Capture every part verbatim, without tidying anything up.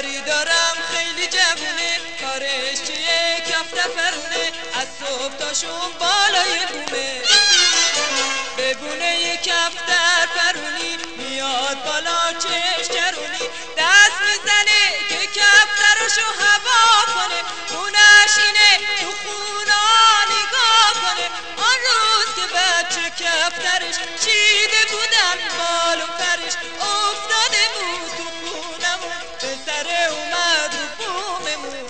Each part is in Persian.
یاری دارم خیلی جوونه، کارش چیه کف فرونه، از صبح تا شب بالای بومه. ببونه یک کفتر فرونی میاد بالا چش چرونی، دست میزنه که کفترشو هوا کنه، خونش اینه تو خونا نگاه کنه. آن روز که بچه کفترش چیده بودن بالو فرش، افتاده بود تو خونمون، به سر اومد رو بوممون.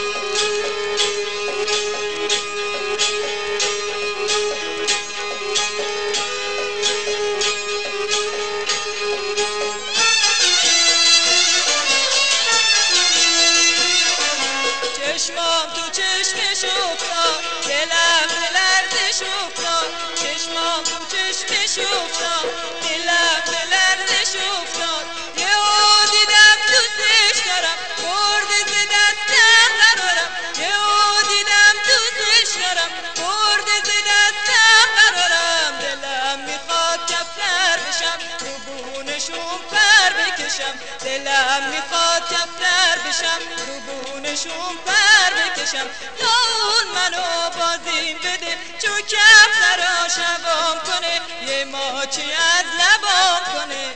چشمام تو چشمش افتاد، دلم به لرزش افتاد. چشمام تو چشمش افتاد، دلم به لرزش افتاد. یهو دیدم دوستش دارم، برده ز دستم قرارم. یهو دیدم دوستش دارم، برده ز دستم قرارم. دلم میخواد کفتر بشم، رو بونشون پر بکشم. دلم میخواد کفتر بشم، رو بونشون پر بکشم. تا اون منو بازیم بده، چو کفترا شبام کنه، یه ماچی از لبام کنه.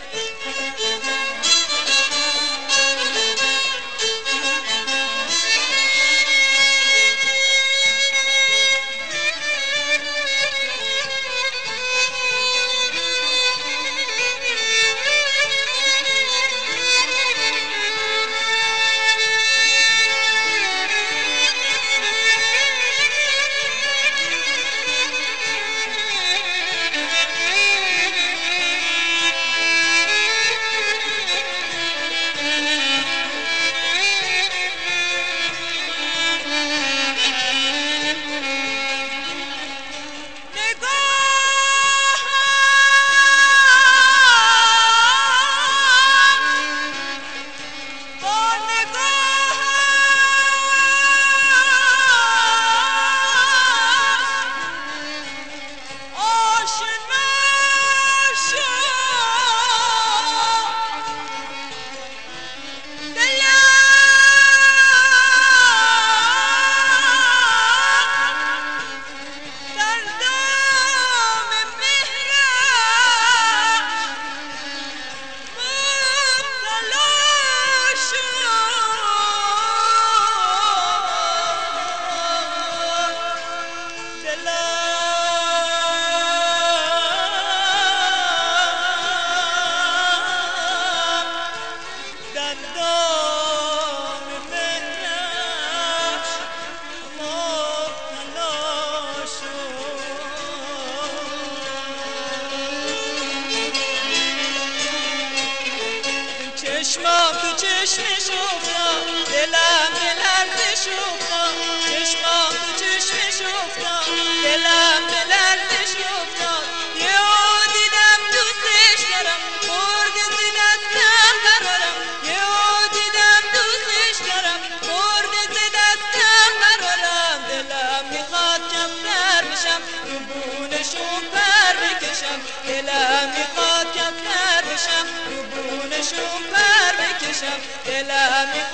چشمام تو چشمش افتاد، دلم به لرزش افتاد. چشمام تو چشمش افتاد، دلم به لرزش افتاد. یهو دیدم دوستش دارم، برده ز دستم قرارم. یهو دیدم دوستش دارم، برده ز دستم قرارم. دلم میخواد کفتر بشم، رو بونشون پر بکشم. دلم میخواد کفتر بشم، رو بونشون پر بکشم. دلم